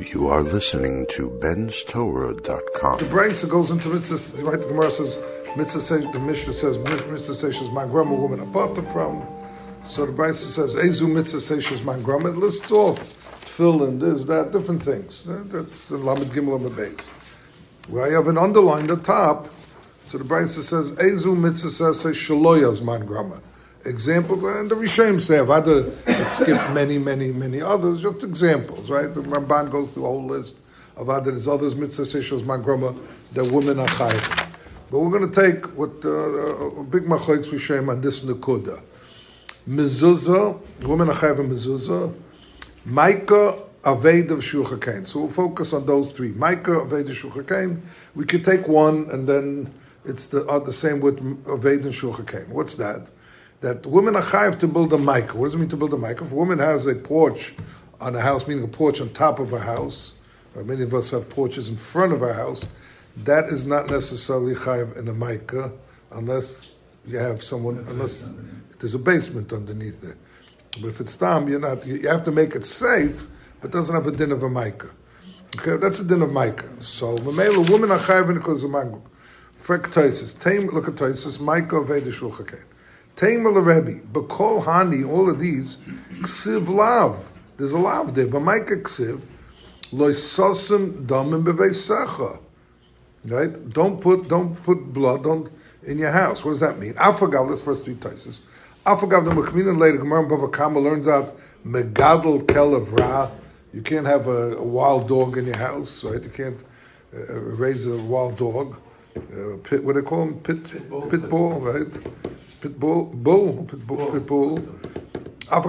You are listening to Ben'sTorah.com. The Brisa goes into mitzvah, right? The Gemara says, the Mishnah says, mitzvah says, my grandma woman apart from. So the Brisa says, Ezu mitzvah says, my grandma. It lists off, fill in this, that, different things. That's the Lamed Gimel and Beis. Where I have an underline at the top, so the Brisa says, Ezu mitzvah says, Shaloyas man grandma. Examples, and the Rishonim say, I've skipped many others, just examples, right? The Ramban goes through a whole list of others mitzvah seshos magrama, the women are chayiv. But we're going to take what big machlokes Rishonim on this nekuda. Mezuzah, women are chayiv mezuzah, Maika, Aved of Shulchan. So we'll focus on those three. Maika, Aved of Shulchan. We could take one, and then it's the same with Aved and Shulchan. What's that? That women are chayiv to build a maika. What does it mean to build a maika? If a woman has a porch on a house, meaning a porch on top of a house, or many of us have porches in front of our house, that is not necessarily chayiv in a maika, unless you have someone, unless there's a basement underneath it. But if it's tam, you have to make it safe, but it doesn't have a din of a maika. Okay, that's a din of maika. So, Mamela, women are chayiv because of mango. Frek Toises, look at Toises, maika Aved Shulchan. Teimer Rebbe, Bekol Hani, all of these, Ksiv Lav. There's a Lav there, but Maika Ksiv, Lois Sosim Domim Beveisecha. Right? Don't put blood in your house. What does that mean? Afagav, that's first three Taises. Afagav, the Mechmin later, Gemara Bava Kama learns out, Megadol Kelev Ra. You can't have a wild dog in your house, right? You can't raise a wild dog. What do they call them? Pit bull, right? Pit bull. A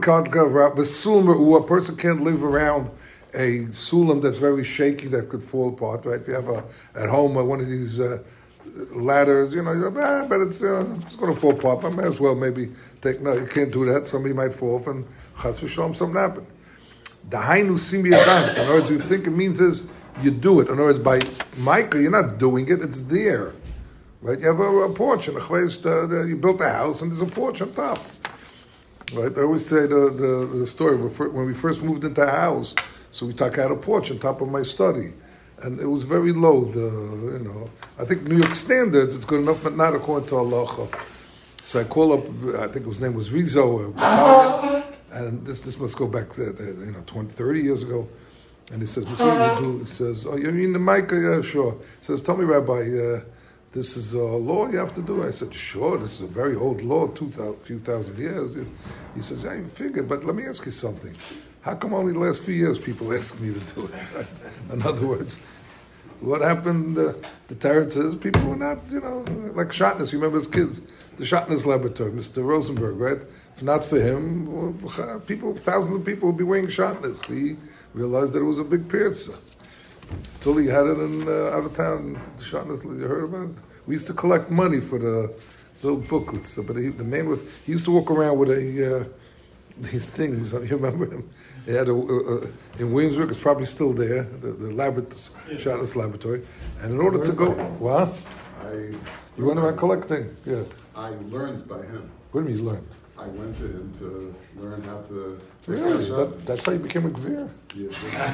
person can't live around a sulam that's very shaky that could fall apart, right? If you have at home one of these ladders, but it's going to fall apart. I may as well maybe you can't do that. Somebody might fall off and chas v'shalom, something happen. The hainu simi adam. In other words, you think it means is you do it. In other words, by Micah, you're not doing it; it's there. Right, you have a porch, and you built a house, and there's a porch on top. Right, I always say the story when we first moved into a house. So we had a porch on top of my study, and it was very low. I think New York standards it's good enough, but not according to halacha. So I call up. I think his name was Rizzo, and this must go back 20, 30 years ago. And he says, "What do you do?" He says, "Oh, you mean the Micah? Yeah, sure." He says, "Tell me, Rabbi." This is a law you have to do. I said, sure, this is a very old law, few thousand years. He says, yeah, you figured, but let me ask you something. How come only the last few years people ask me to do it? Right? In other words, what happened, the Tarot says, people were not, like Shatnez, you remember as kids, the Shatnez laboratory, Mr. Rosenberg, right? If not for him, thousands of people would be wearing Shatnez. He realized that it was a big pirza. Tully had it in out of town. The Shatnez, you heard about it? We used to collect money for the little booklets. But he used to walk around with these things. You remember him? He had in Williamsburg. It's probably still there. The Shatnez laboratory. And in order to go, what? You went around collecting. Yeah. I learned by him. What do you mean you learned? I went to him to learn how to. Really? That's how you became a gvir? Yeah.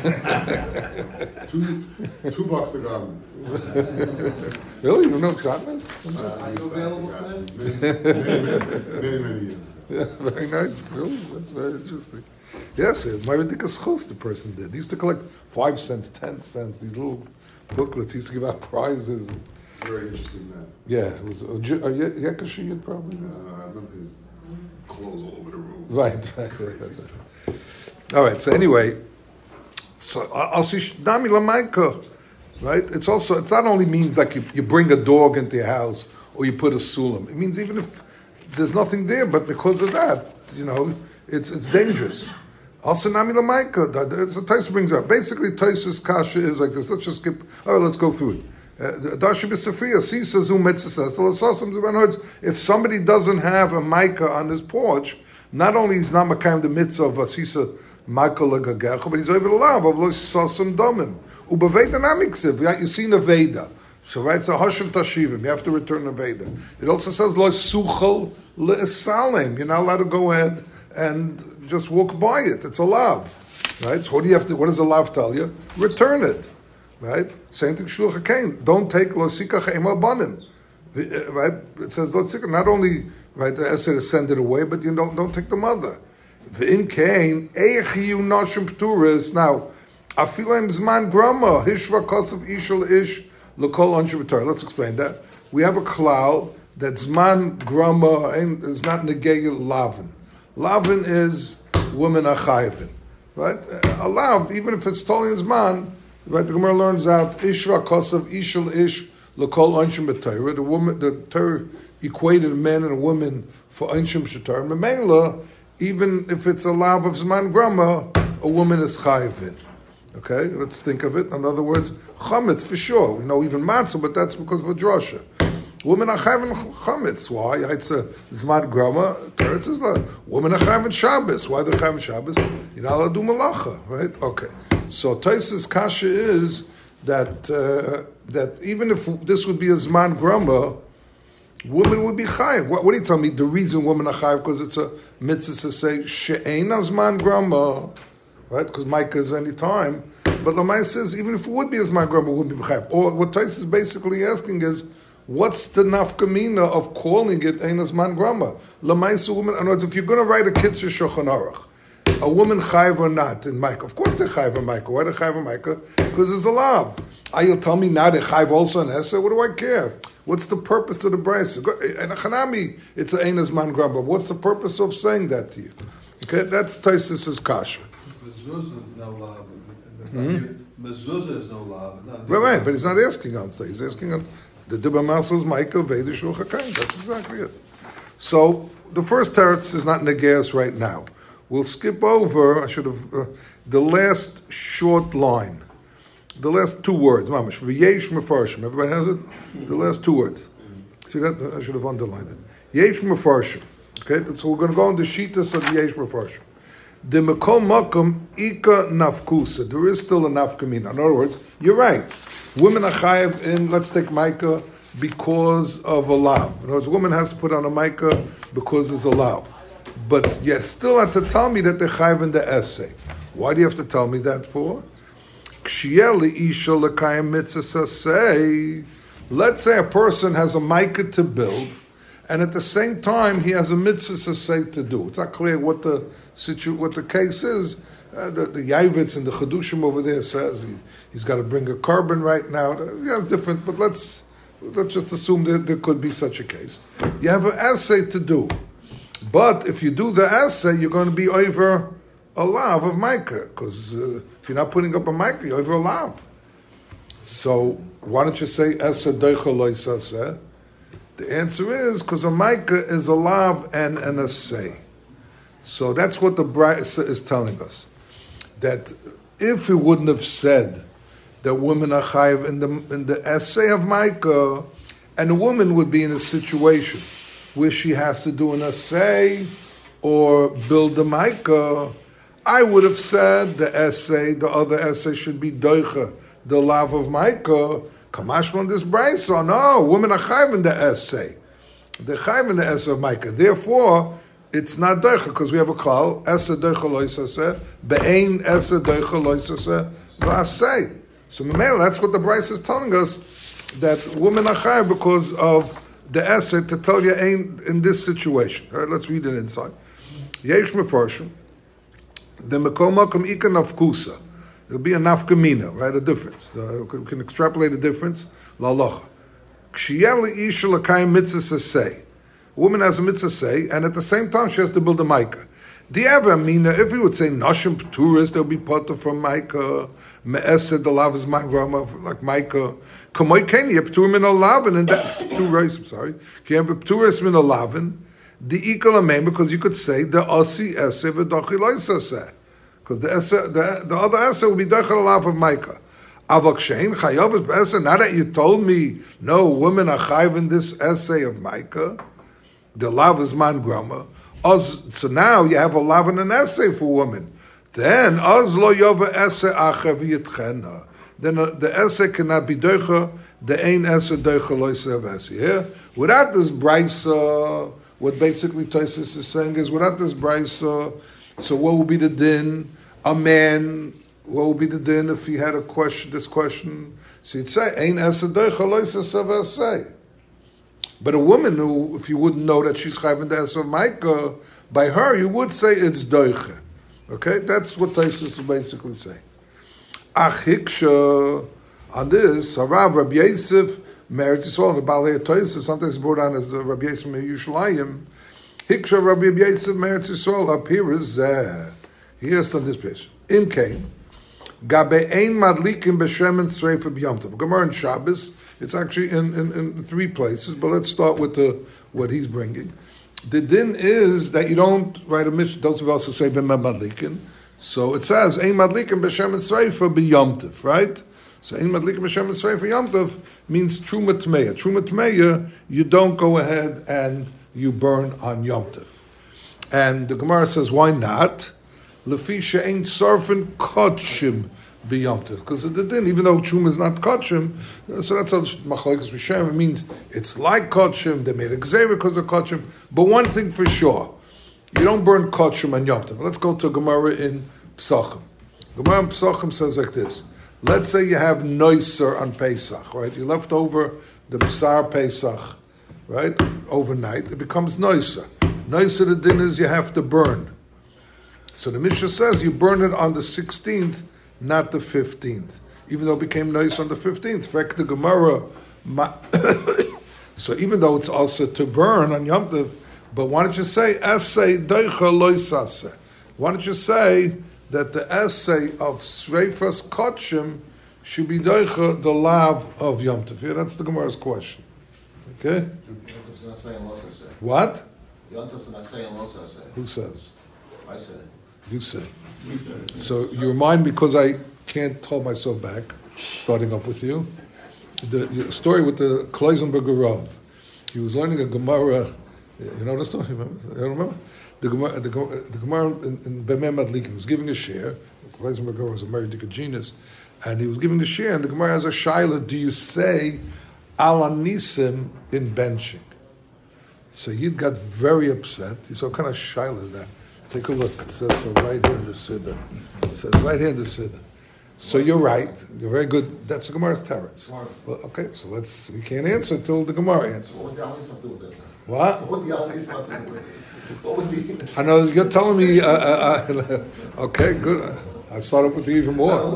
$2 a garment. Really? You know Shatnez? Are you available for that? Many years ago. Yeah, very nice. Really? That's very interesting. Yes, my ridiculous chos the person did. He used to collect 5 cents, 10 cents, these little booklets. He used to give out prizes. Very interesting man. Yeah, it was a Yekashiyid probably. I remember his clothes all over the room. Right. All right. So anyway, I'll see Dami Lamaika, right? It's not only means like you bring a dog into your house or you put a sulam. It means even if there's nothing there, but because of that, it's dangerous. Also Nami Lamaika. So Taisa brings up. Basically, Taisa's kasha is like this. Let's just skip. All right, let's go through it. If somebody doesn't have a Micah on his porch, not only is not makayim the mitzvah of Asisa Micah legagecha, but he's over the law of lo sasam domim. Ubaveda namiksiv. You see in the Veda. So right, so hashav tashivim. You have to return the Veda. It also says lo suchal le'esalim. You're not allowed to go ahead and just walk by it. It's a lav. right? So what do you have to? What does the lav tell you? Return it, right? Same thing. Shluch HaKain. Don't take lo sikach ema banim, right? It says lo sikach. Not only right the essay to send it away, but you don't take the mother. V'in kain eichiyu nashim pturis. Now, afilim zman grama hishva kosav ishal ish lekol onshim b'torah. Let's explain that. We have a klal that zman grama is not negay lavin. Lavin is women achayvin, right? A lav, even if it's totally in zman, right? The Gemara learns out ishva kosav ishal ish lekol onshim b'torah. The woman, the Torah equated a man and a woman for onshim b'torah. Memela, even if it's a lav of zman grama, a woman is chayvin. Okay, let's think of it. In other words, chametz for sure. We know even matzah, but that's because of a drasha. Women are chayvin chametz. Why? It's a zman grama. Teretz is like women are chayvin Shabbos. Why they're chayvin Shabbos? You're not allowed to do malacha, right? Okay. So Taisa's kasha is that that even if this would be a zman grama, women would be chayiv. What do you tell me? The reason women are chayiv because it's a mitzvah to say she'ein zman grama, right? Because Micah is any time. But Lamai says even if it would be a zman grama, it wouldn't be chayiv. Or what Tais is basically asking is, what's the nafkamina of calling it ein zman grama? Lamai woman. In other words, if you're going to write a kitzur shulchan aruch, a woman chayiv or not in Micah? Of course they're chayiv in Micah. Why they're chayiv in Micah? Because there's a lav. You'll tell me now they're chayiv also in Hesed. What do I care? What's the purpose of the brayso? And a chanami, it's an ein zman grama. What's the purpose of saying that to you? Okay, that's Taisis's kasha. Mezuzah is no lav. Mezuzah is no lav. Right, but he's not asking on say. He's asking on the Dibba Masel's Micah Veda Shulchan Aruch. That's exactly it. So the first teretz is not negeas right now. We'll skip over. I should have the last short line. The last two words, mamash, v'yesh mefarshim. Everybody has it? The last two words. See that? I should have underlined it. Yesh mefarshim. Okay, so we're going to go on the shitas of the yesh mefarshim. The mekol makom ika nafkusa. There is still a nafkamina. In other words, you're right. Women are chayav in, let's take Micah, because of a lav. In other words, a woman has to put on a Micah because there's a lav. But you still have to tell me that they're chayav in the essay. Why do you have to tell me that for? Let's say a person has a Micah to build, and at the same time he has a mitzvah say to do. It's not clear what the case is. The Yavitz and the Chedushim over there says he's got to bring a carbon right now. It's different, but let's just assume that there could be such a case. You have an essay to do, but if you do the essay, you're going to be over a lav of Micah, because if you're not putting up a Micah, you're over a lav. So why don't you say esa deicha lo isaseh? The answer is because a Micah is a lav and an essay. So that's what the Brisa is telling us. That if we wouldn't have said that women are chayiv in the essay of Micah, and a woman would be in a situation where she has to do an essay or build a Micah, I would have said the other essay should be doicha, the lav of Micah. Kamash from this Brisa. No, women are chayiv in the essay. They're chayiv in the essay of Micah. Therefore, it's not doicha because we have a klal esa doicha lo isaseh be'ein esa doicha lo isaseh v'aseh. So that's what the Brisa is telling us, that women are chayiv because of the essay to tell you ain't in this situation. All right, let's read it inside. Yesh mefarshim. The mekom makom ika nafkusa. It'll be a nafkamina, right? A difference. We can extrapolate a difference. La'alocha. K'shiyel isha l'kayim mitzvah say. A woman has a mitzvah say, and at the same time she has to build a Micah. Do you ever mean if we would say nashim p'turis, there'll be potter from Micah. Me'esed the lav is like Micah. Kamoy keni p'tur min olavin, and that p'turis. I'm sorry. Ki have p'turis min olavin. The ikal amein, because you could say the asi eseh v'dochi lo isaseh. Because the other essay will be dechel lav of Micah. Avak shein chayav is essay. Now that you told me no women are chayav in this essay of Micah, the lav is man grama. So now you have a lav and an essay for women. Then az lo yova essay acher v'yitchena. Then the essay cannot be doicha. The ein essay doicha lo yisev essay. Here, without this brisa, what basically Tosis is saying is without this brisa. So what will be the din A man, what would be the din if he had this question? So he'd say, Ein esa doicha loisa seva say. But a woman who, if you wouldn't know that she's chayv in the esa of Maika, by her you would say it's doicha. Okay, that's what Taisus will basically say. Achiksha, on this, Harav Rabbi Yosef, Meretz Yisrael, the Balei Taisus, sometimes brought on as Rabbi Yosef Yerushalayim. Hiksha Rabbi Yosef Meretz Yisrael, up here is here's on this page. Imkein. Gabe ein madlikim b'shemen tzreifa b'yomtov. Gemara in Shabbos. It's actually in 3 places, but let's start with what he's bringing. The din is that you don't write a mitzvah. Those of us who say ben madlikin. So it says ein madlikim b'shemen tzreifa b'yomtov, right? So ein madlikim b'shemen tzreifa b'yomtov means truma tmeya. Truma tmeya, you don't go ahead and you burn on yomtov. And the Gemara says, why not? Lefisha ain't surfing kotshim b'yomtiv, because of the din, even though chum is not kotshim, so that's how machlokes b'shem. It means it's like kotshim. They made a gzeira because of kotshim. But one thing for sure, you don't burn kotshim on yomtiv. Let's go to Gemara in Pesachim. Gemara in Pesachim says like this: let's say you have noiser on Pesach, right? You left over the B'sar Pesach, right, overnight. It becomes noiser. Noiser, the din is you have to burn. So the Mishnah says you burn it on the 16th, not the 15th, even though it became nice on the 15th. Fact the Gemara. So even though it's also to burn on Yom Tov, but why don't you say essay doicha loisase? Why don't you say that the essay of Sreifas Kotshim should be doicha the lav of Yom Tov? Yeah, that's the Gemara's question. Okay. What? Who says? I said. You say. So you remind me, because I can't hold myself back, starting up with you, the story with the Kloisenberger Rav. He was learning a Gemara. You know the story? Remember? You don't remember? The Gemara in Bemem Adlik. He was giving a share. Kloisenberger was a married genius, and he was giving the share. And the Gemara has a shaila: do you say Alanisim in benching? So he got very upset. He said, "What kind of shaila is that?" Take a look. It says so right here in the Siddur. It says right here in the Siddur. So you're right. You're very good. That's the Gemara's teretz. Well, okay, so we can't answer until the Gemara answers. What was the Ali stuff to do with it? What? What was the Ali stuff to do with it? What was the... I know you're telling me, okay, good. I started with you even more.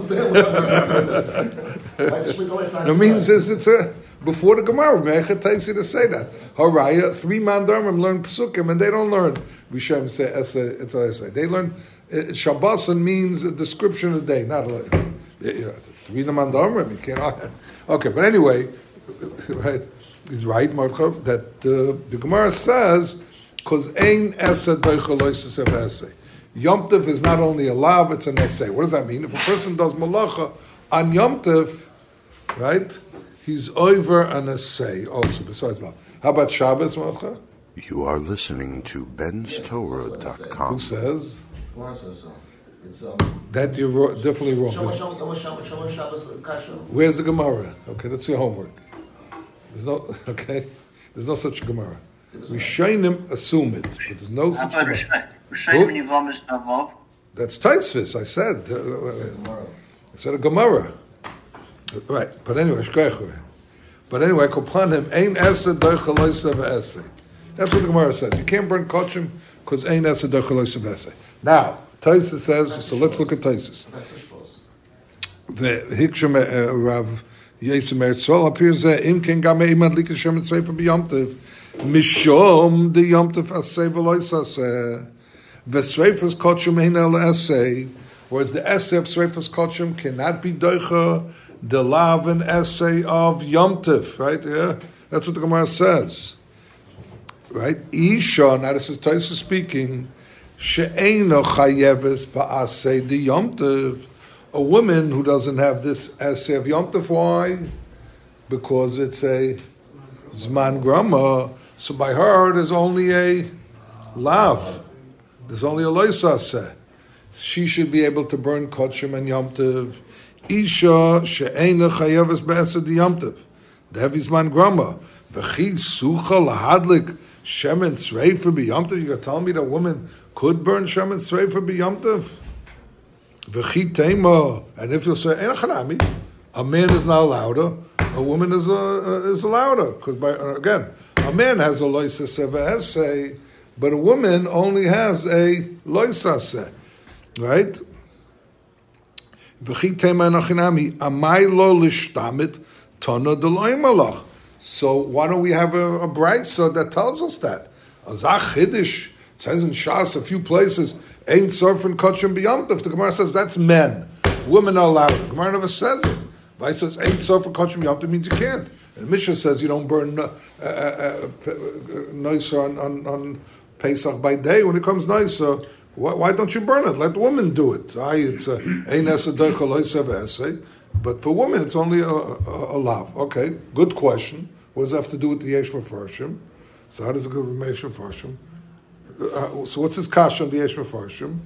It means it's before the Gemara. Mechat takes you to say that. Haraya, 3 mandarmim learn psukim, and they don't learn. Vishem say it's what I say. They learn Shabboson means a description of the day, not like 3 mandarmim. You can't. Okay, but anyway, right? He's right, Martha, that the Gemara says because ein esed doichaloises of essay. Yom Tov is not only a lav, it's an essay. What does that mean? If a person does malacha on Yom Tov, right, he's over an essay also, besides lav. How about Shabbos, Malcha? You are listening to benstorah.com. Who says? Gemara says so. It's that you're definitely wrong. Where's the Gemara? Okay, that's your homework. There's no such Gemara. We shainim assume it, but there's no such Gemara. That's Taitzvis, I said. I said a Gemara. Right, but anyway, Kopanim, Ein Esed Doichaloisa V'Esei. That's what the Gemara says. You can't burn Kochim because Ein Esed Doichaloisa V'Esei. Now, Taisus says, so let's look at Taisus. The Hiksham Rav Yesem Eretzol appears there, Im Ken Gamei Imad Lik Hashem and Sefer B'Yomtiv, Mishom the Yomtiv Asei V'Lois Asei, V'Sreifas Kochim Ein El Esei, whereas the essay of Sreifas Kochim cannot be Doicha the lav and essay of Yomtiv, right? Yeah, that's what the Gemara says, right? Isha, now this is Taisus speaking. She'eino chayeves ba'asei di Yomtiv. A woman who doesn't have this essay of Yomtiv, why? Because it's a zman grama. So by her, there's only a lav. There's only a loisaseh. She should be able to burn kochim and Yomtiv. Isha she'eina chayeves ba'aseh di Yomtiv. Devi zman grama. V'chi sucha lahadlik shemen sreifa b'Yomtiv. You're going to tell me that woman could burn shemen sreifa b'Yomtiv? And if you say a man is not louder, a woman is louder. Because again, a man has a loisase ve'esei, but a woman only has a loisase, right? So why don't we have a brayso that tells us that? It says in Shas a few places, ain't surfing kachim b'yamtiv. The Gemara says that's men. Women are allowed. The Gemara never says it. Vice says ain't surfing kachim b'yamtiv means you can't. And Mishnah says you don't burn noiser on Pesach by day. When it comes noiser, why don't you burn it? Let women do it. It's ain't esa. But for women, it's only a lav. Okay, good question. What does that have to do with the Yesh Mefarshim? So how does it go with Yesh Mefarshim? So what's his kasha on the Yesh Mefarshim?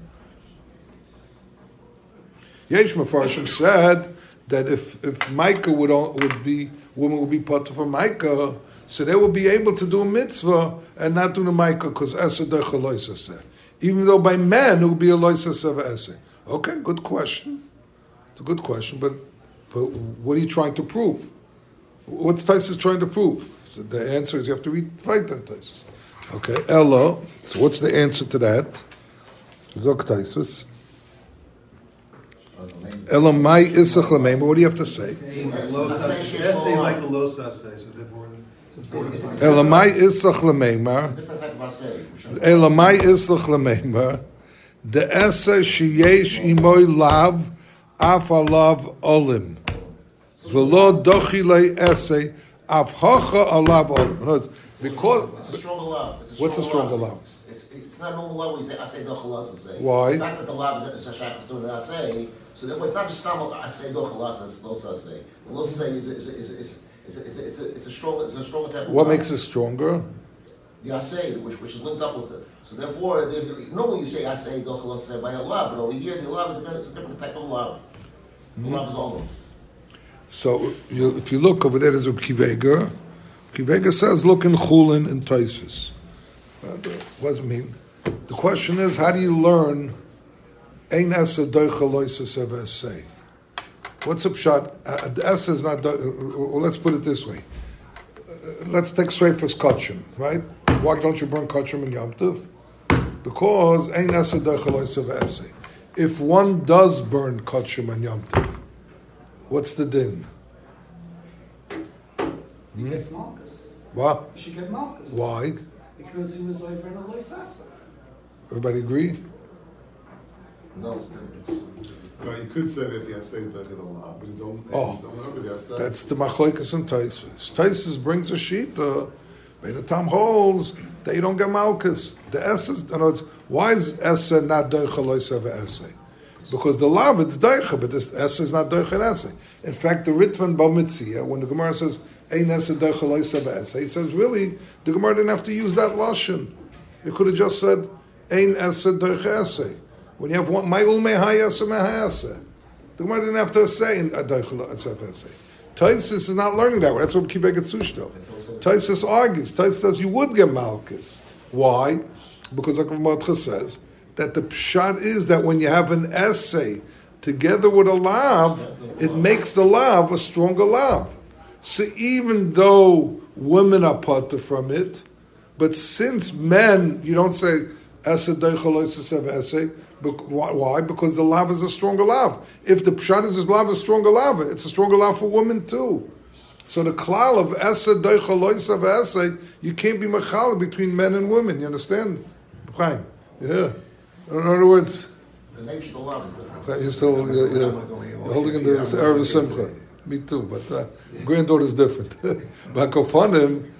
Yesh Mefarshim said that if Micah would be part of a Micah, so they would be able to do a mitzvah and not do the Micah because Esa Dercha Loisa said. Even though by men it would be a Loisa Seva Esa. Okay, good question. It's a good question, but what are you trying to prove? What's Taisus trying to prove? So the answer is you have to read Vaitan Taisus. Okay, Ella. So what's the answer to that? Zok Taisus. Ella mai isach lameima. What do you have to say? Ella mai isach lameima. Ella mai isach lameima. The essa sheyesh imoy lav af alav olim. V'lo dochilei essay af hacha alav olim. Because it's a stronger love. What's a stronger love? It's not a normal love when you say asay dochalas say. Why? The fact that the love is a shak is doing the asay, so therefore it's not just asay dochalas and losa say. The losa say it's a stronger type of What love. makes it stronger? The asay, which is linked up with it. So therefore, normally you say asay dochalas say by a love, but over here the love is a different type of love. The love is all. So if you look over there, there's a Kivega. Kivega says, look in Chulin and Taisus. What does it mean? The question is, how do you learn Ein Esa Doicha Loisa Seva Esei? What's up shot? The Esa is not, let's put it this way. Let's take Sreifas Kachim, right? Why don't you burn Kachim in Yom Tov? Because Ein Esa Doicha Loisa Seva Esei. If one does burn Kachim in Yom Tov, what's the din? He gets Malchus. What? He should get Malchus. Why? Because he was over in a Loisasa. Everybody agree? No, No, you could say that the assay is not going to allow, but it's only over the assay. That's the Machlokes and Taisus. Taisus brings a shita. Bein Tam holds that you don't get Malchus. The essence, in other words, why is Essa not Doicha Loisa Ve'essay? Because the lav it's Doicha, but this Essa is not Doicha and Essay. In fact, the Ritvan Bamitzia, when the Gemara says Ein Essa Doicha Loisa Ve'essay, he says really the Gemara didn't have to use that lashon. You could have just said Ein Essa Doicha Essay. When you have one, my ulmei hayasa mehayasa. The Gemara didn't have to say in Adoichel Essay. Taisus is not learning that way. That's what Kivek Etzush does. Taisus argues. Taisus says you would get Malchus. Why? Because like Matcha says, that the pshat is that when you have an essay together with a lav, it makes the lav a stronger lav. So even though women are parted from it, but since men, you don't say essay doichel essay. Why? Because the lav is a stronger lav. If the pshat is his lav is a stronger lav, it's a stronger lav for women too. So the klal of esa doichel loisa you can't be mechala between men and women. You understand? Chaim. Yeah. In other words, the nature of the love is different. you're still you're holding in the Erev Simcha. Me too, but granddaughter's different. But upon him,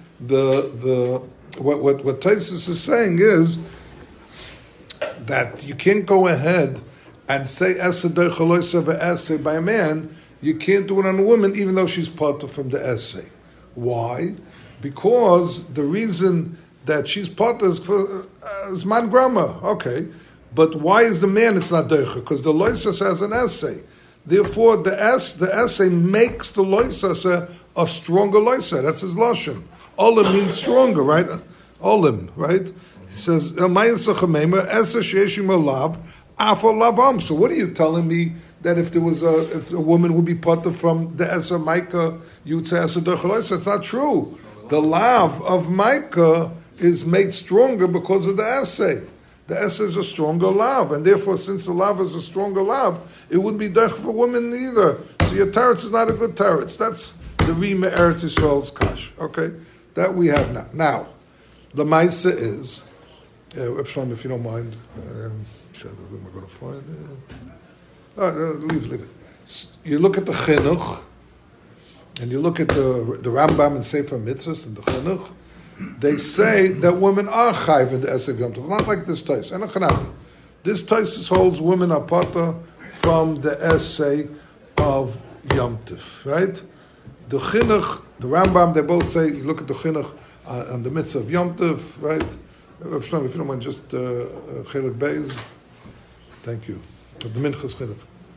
what Taisus is saying is that you can't go ahead and say Esa Doichaloisa ve'essay by a man. You can't do it on a woman, even though she's part of from the essay. Why? Because the reason that she's part is for man grammar. Okay. But why is the man it's not doicha? Because the loisas has an essay. Therefore, the essay makes the loisas a stronger loisa. That's his lashon. Olim means stronger, right? Olim, right? He says, Afal lavam. So what are you telling me that if a woman would be potter from the Eser Maika, you would say Eser Dechaloisa? It's not true. The lav of Maika is made stronger because of the essay. The essay is a stronger lav, and therefore, since the lav is a stronger lav, it wouldn't be dech for women either. So your teretz is not a good teretz. That's the Rima Eretz Yisrael's kash. Okay, that we have now. Now, the Maisa is, Epshalom, if you don't mind, where am I going to find it? Leave it. You look at the chinuch, and you look at the Rambam and Sefer Mitzvahs and the chinuch. They say that women are chayv in the Esav Yom Tov, not like this Tais. And this Tais holds women are potter from the essay of Yom Tov, right? The Chinuch, the Rambam, they both say, you look at the Chinuch on the mitzvah of Yom Tov, right? Reb Shlomo, if you don't mind, just Chelik Beis. Thank you. Of the Minchas Chinuch.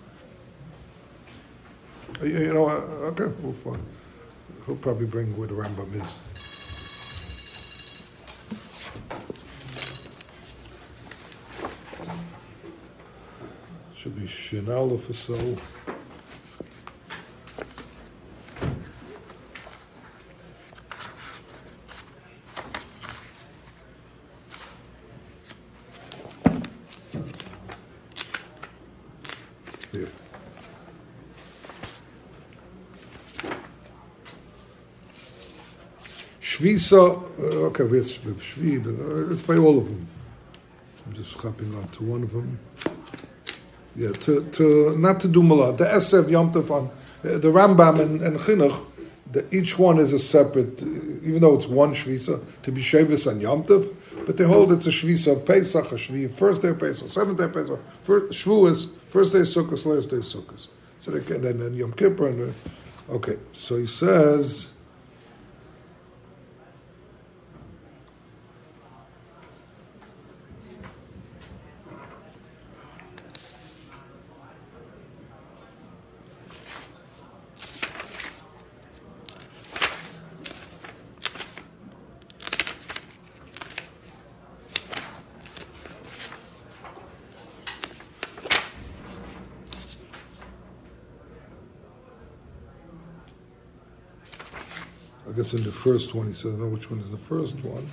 You know, okay, we'll find. He'll probably bring where the Rambam is. Should be Shin Aleph or so. Here. Shvisa, okay, it's Shvi, but it's by all of them. I'm just hopping on to one of them. Yeah, to not to do Malah. The Esev Yom Tov on the Rambam and Chinuch, each one is a separate, even though it's one Shvisa, to be Shavis and Yom Tov, but they hold it's a Shvisa of Pesach, a Shvi, first day of Pesach, seventh day of Pesach, Shavuos, first day of Sukkot, last day of Sukkot. So then Yom Kippur, and okay, so he says, I guess in the first one, he says, I don't know which one is the first one.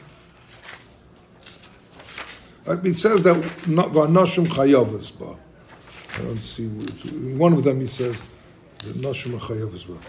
He says that V'anoshim chayavas ba. I don't see, in one of them he says, that Noshim are chayavas ba.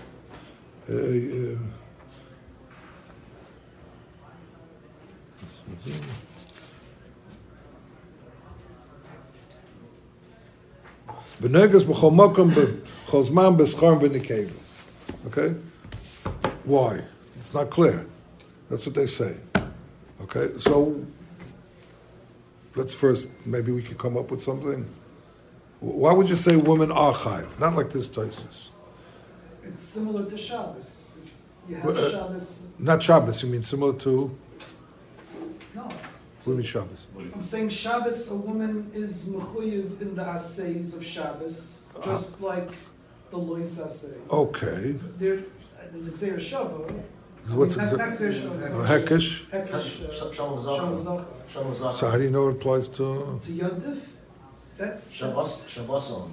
V'negas b'chol makom b'chol zman b'scharm v'nikevas. Okay? Why? It's not clear. That's what they say. Okay, so let's first, maybe we could come up with something. Why would you say women are chayiv? Not like this Taisus. It's similar to Shabbos. You have Shabbos. Not Shabbos, you mean similar to? No. What do you mean Shabbos? I'm saying Shabbos, a woman is mechuyev in the assays of Shabbos, just like the lois assays. Okay. There's a Gzeir Shava. What's Hekesh? Shalom Zacha. So how do you know it applies to? To Yom Tov? That's Shabboson.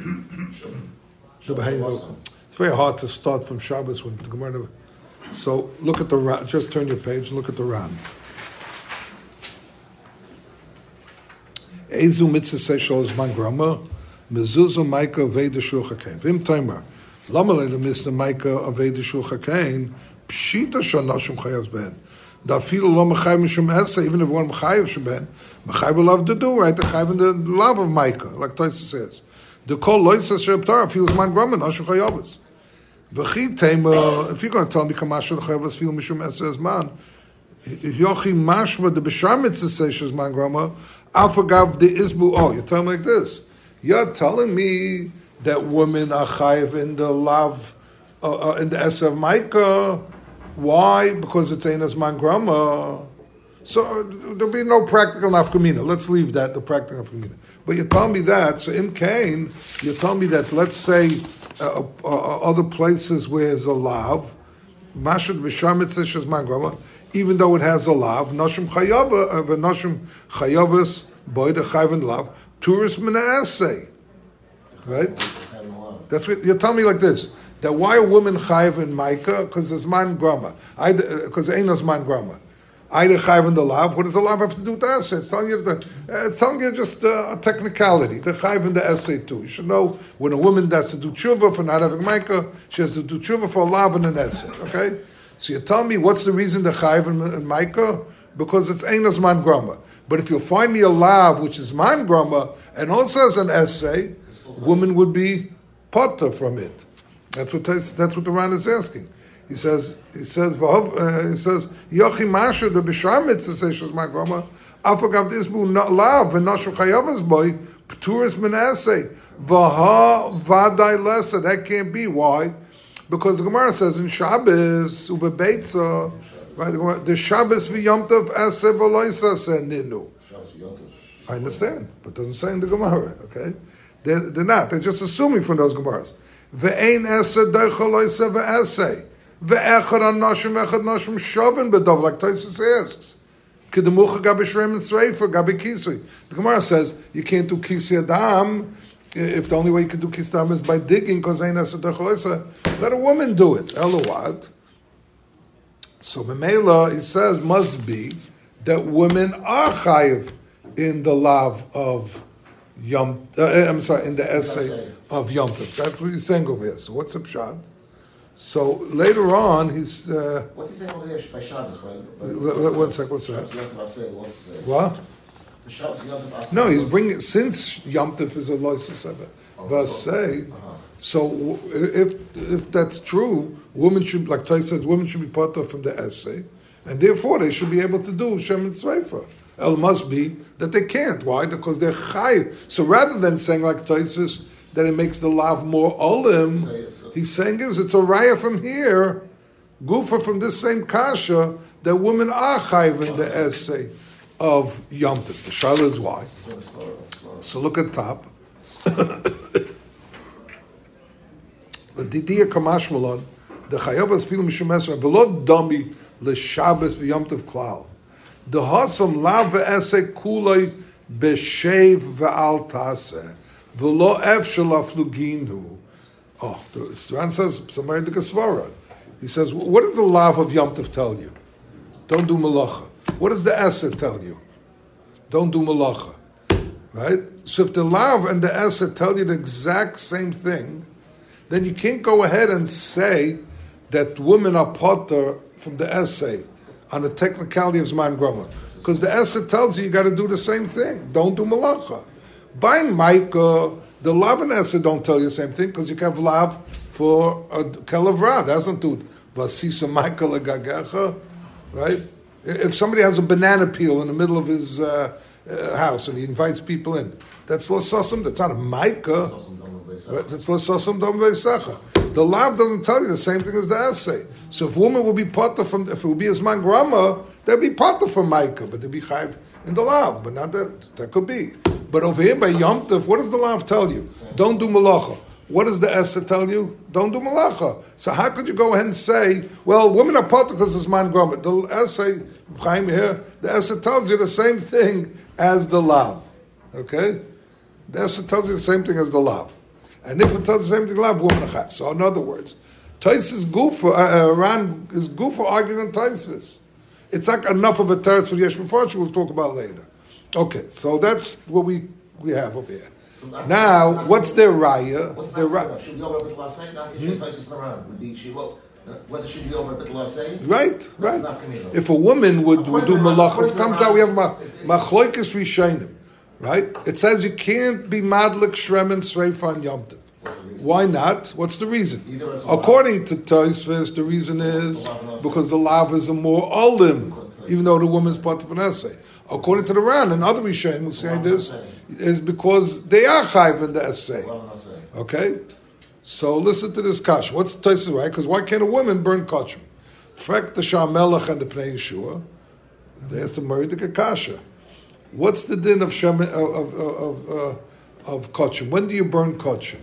It's very hard to start from Shabbos when the Gemara. So look at the Ran. Just turn your page and look at the Ran. Ezu mitzvah seishol zman grama mezuzu maika veda shulchakein vim timer lama leila misna maika aveda shulchakein pshita shanashim chayavs ben dafilu lo mechayiv mishum esa even if one mechayiv sheben mechayiv will have to do right the chayiv in the love of maika like Tosa says the kol loisas shebtar feels man grama nashim chayavs v'chi timer if you're going to tell me kamash chayavs feel mishum esa as man yochi mashma the b'shar mitzvah seishol zman grama Alfagav the Isbu. Oh, you're telling me like this. You're telling me that women are chayiv in the lav, in the Esav Maika. Why? Because it's Einas Man Grama. So there'll be no practical nafkamina. Let's leave that, the practical nafkamina. But you tell me that, so in Cain, you tell me that, let's say, other places where there's a lav, Mashad B'Shar Mitzvah Shaz Man Grama, even though it has a lav, Noshim Chayava, Noshim Chayavas, Boy the Chayv and Lav, Pturis Mina Essay. Right? Having a lot. That's what you're telling me like this. That why a woman chayiv in Micah? Because it's man grama. Because ain't us man grama. Either chayiv in the lav. What does the lav have to do with the essay? It's telling you just a technicality. The chayiv in the essay too. You should know when a woman has to do tshuva for not having Micah, she has to do tshuva for a lav and an essay. Okay. So you tell me what's the reason the chayiv in Micah? Because it's ain't us man grama. But if you'll find me a lav which is man grama and also has an essay, woman would be potter from it. That's what the Ran is asking. He says, Yochi Masha the Bishar Mitzvah says my grandma. Afagav Isbu not lav and Nashu Chayavas boy Pturis Menaseh Vaha Vadai Lesa. That can't be. Why? Because the Gemara says in Shabbos Ubebeitza, right? The Shabbos v'Yom Tov Aseh v'Loisa Ninu. I understand, but it doesn't say in the Gemara. Okay, they're not. They're just assuming from those Gemaras. Ve'ein esed doichaloise ve'esei. Ve'echad anoshim ve'echad noshim shovin bedov, like Tosfos asks. Kedemucha gabi shrem and sreifer, gabi kisui. The Gemara says you can't do kisi adam if the only way you can do kisi adam is by digging, because ein esed doichaloise. Let a woman do it. Elowat. So Memela, he says, must be that women are chayiv in the lav of Yom, in the essay of Yom Tov. That's what he's saying over here. So what's the pshat? So later on, he's... What's he saying over there by Shabbos, right? One sec, what's that? What? The Shabbos Yom Tov. No, he's bringing, since Yom Tov is a lois Vasei, so if that's true, women should, like Tais says, women should be part of from the essay, and therefore they should be able to do Shem and Tzveifa. El must be that they can't. Why? Because they're chayiv. So rather than saying like Tosfos that it makes the lav more olim, he's saying it's a raya from here, gufa from this same kasha, that women are chayiv in the essay of Yom Tov. The shaila is why. So look at top. The didiya kamashmalon, the chayavas fil mishamesra v'lo dami l'Shabbos v'Yom Tov klal. The hasam lav ve'esek kulay b'shev ve'al taseh v'lo efshel afluginu. Oh, the Ran says somebody in the Gesvara. He says, what does the lav of Yom Tov tell you? Don't do malacha. What does the esed tell you? Don't do malacha. Right? So if the lav and the esed tell you the exact same thing, then you can't go ahead and say that women are potter from the essay on the technicality of Zman Groma. Because the essay tells you got to do the same thing. Don't do malacha. By Micah, the lav and essay don't tell you the same thing, because you can have lav for a kelavra. That doesn't do it. Vasisa Micah legagecha, right? If somebody has a banana peel in the middle of his house and he invites people in, that's l'sasam. That's not a Micah. It's l'sasam dam veisacha. The lav doesn't tell you the same thing as the essay. So if woman will be potter from, if it will be as man grama, they'll be potter from Micah, but they'll be chayiv in the lav. But not that. That could be. But over here by Yom Tov, what does the lav tell you? Don't do malacha. What does the essay tell you? Don't do malacha. So how could you go ahead and say, well, women are potter because it's man grama? The essay, Chaim here, the essay tells you the same thing as the lav. Okay? The essay tells you the same thing as the lav. And if it tells the same thing, lav, woman achas. So in other words, Tosfos Gufa, Ran is Gufa arguing on Tosfos. It's like enough of a teretz for Yesh Mefarshim we'll talk about later. Okay, so that's what we have over here. So now, what's their raya? Their raya. Should be over a bit last night. Not Tosfos around. Would be whether should be over a bit last night. Right. If a woman would do malachas, comes out we have machloikis rishonim. Right? It says you can't be madlik shrem and sreifa on Yom Tov. Why not? What's the reason? According to Tosfos, the reason is because the lav is a more olim, even though the woman's part of an essay. According to the Ran and other Rishonim who say this, is because they are chayv in the essay. Okay? So listen to this kash. What's Tosfos right? Because why can't a woman burn kachim? Frek the Shah Melech and the Pnei Yeshua, they has to marry the kasha. What's the din of kachim? When do you burn kachim?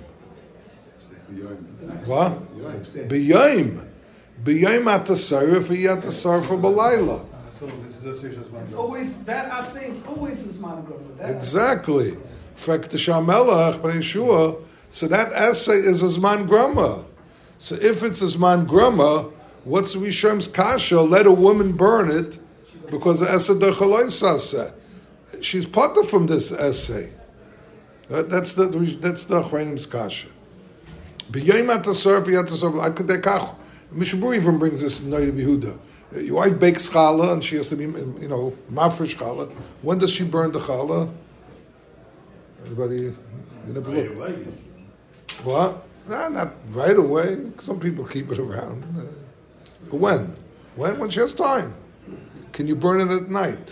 What? B'yayim. B'yayim atasarif v'yatasarif b'layla. It's always, that I say is always this man. Exactly. Frek the Shamelach, but Yeshua, so that essay is a Zman Grama. So if it's a Zman Grama, what's the Rishon's Kasha? Let a woman burn it because the essay the Chaloisase. She's potter from this essay. That's the Achrayim's Kasha. B'yom atasor v'yatasor l'akadekach. Mishabur even brings this in Noida Behuda. Your wife bakes challah and she has to be, mafresh challah. When does she burn the challah? Anybody? You never look. What? Nah, not right away. Some people keep it around. But when? When she has time. Can you burn it at night?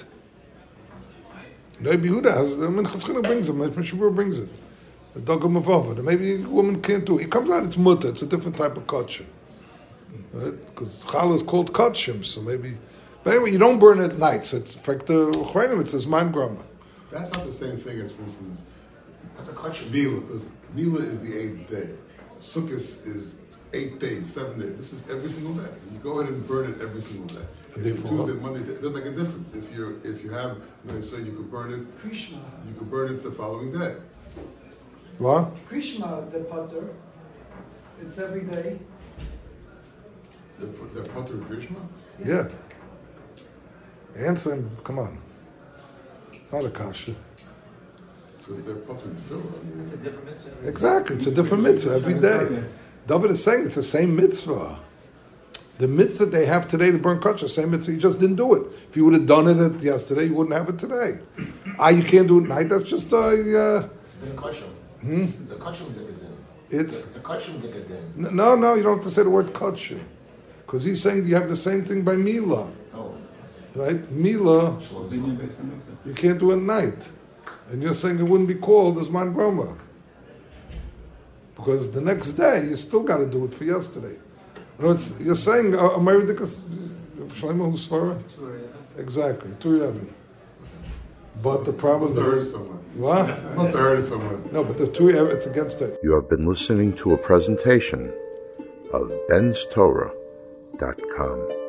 Noida Behuda has. Minchas Chinuch brings it. Mishabur brings it. The dogam of maybe a woman can't do it. It comes out, it's mutter, it's a different type of kachim. Right? Because challah is called kachim, so maybe. But anyway, you don't burn it at night, so it's, in fact, it says man grama. That's not the same thing as, for instance, That's a kachim. Mila, because Mila is the 8th day. Sukkot is 8 days, 7 days. This is every single day. You go ahead and burn it every single day. And If therefore, Tuesday, Monday, it doesn't make a difference. If you have, so you could burn it. Krishma. You could burn it the following day. what? Krishma, the potter. It's every day. They're Pater Grishma? Yeah. Answer him, come on. It's not a kasha. Because they're Pater Tefillah. It's a different mitzvah. Exactly, it's a different mitzvah every day. David is saying it's the same mitzvah. The mitzvah they have today to burn kosher, same mitzvah, you just didn't do it. If you would have done it yesterday, you wouldn't have it today. You can't do it at night, that's just It's a kachim. It's a kachim dikadin. it's a kachim dikadin. no, you don't have to say the word kosher. Because he's saying you have the same thing by Mila. No. Right? Mila, you can't do it at night. And you're saying it wouldn't be called as Man Groma. Because the next day, you still got to do it for yesterday. You're saying, am I ridiculous? Shlomo Husvara? Exactly, 2:11. But the problem I heard it is... somewhere. What? I must have heard it somewhere. No, but the 2:11, it's against it. You have been listening to a presentation of benstorah.com.